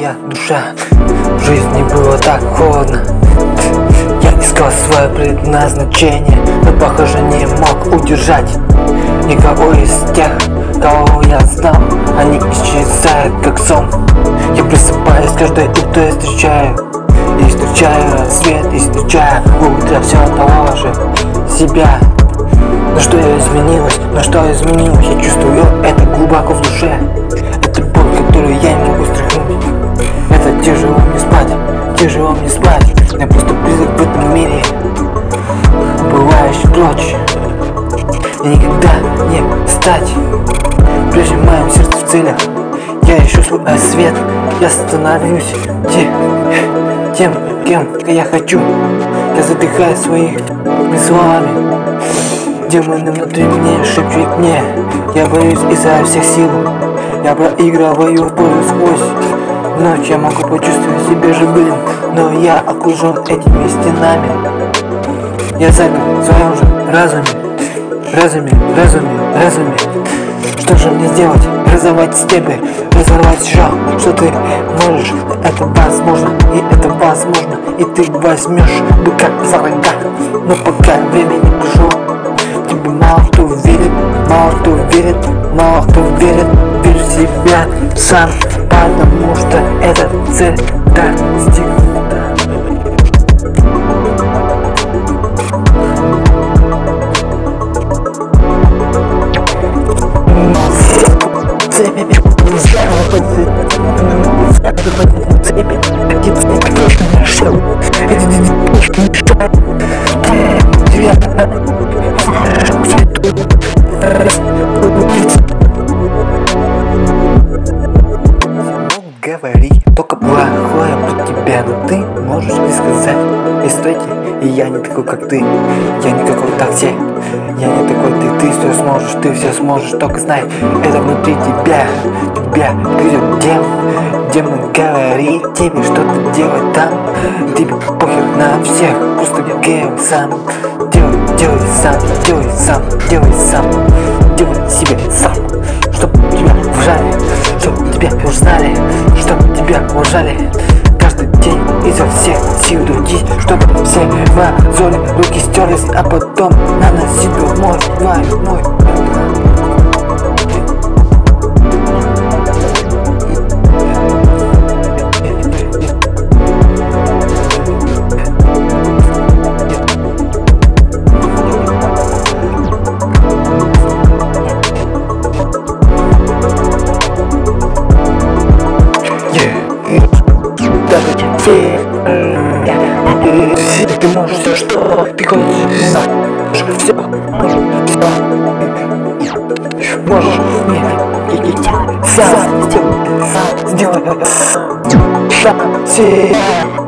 моя душа. В жизни было так холодно. Я искал свое предназначение, но похоже не мог удержать никого из тех, кого я знал. Они исчезают как сон. Я просыпаюсь каждое утро и встречаю рассвет, и встречаю утро все того же себя. Но что изменилось, я чувствую это глубоко в душе. Это боль, которую я не могу стряхнуть. Это тяжело мне спать. Я просто призрак в этом мире, уплывающий прочь. И никогда не стать прежним моим сердцем в целях. Я ищу свой свет, я становлюсь тем, кем я хочу. Я задыхаюсь своими словами. Демоны внутри меня шепчут мне. Я боюсь изо всех сил. Я проигрываю в поле сквозь ночь. Я могу почувствовать себя живым, но я окружен этими стенами. Я запер в своем же разуме. Что же мне сделать? Разорвать степи, разорвать жал. Что ты можешь? Это возможно, и ты возьмешь быка за рога. Но пока время не пришло, тебе мало кто верит. Верь в себя сам, потому что эта цель достигнута. Говорить только плохое про тебя, но ты можешь не сказать: эй, стойте, и я не такой, как ты. Я не какой такси. Я не такой, ты все сможешь, только знай, это внутри тебя грызет демон говорит тебе что-то делать там. Тебе похер на всех, просто делай сам. Делай себе сам, чтоб тебя уважали, чтоб тебя узнали, чтоб тебя уважали. Каждый день изо всех сил трудись, чтобы все мозоли руки стерлись, а потом наносить мой. Ты можешь все, что ты хочешь, все можешь, сам сделай сам себя.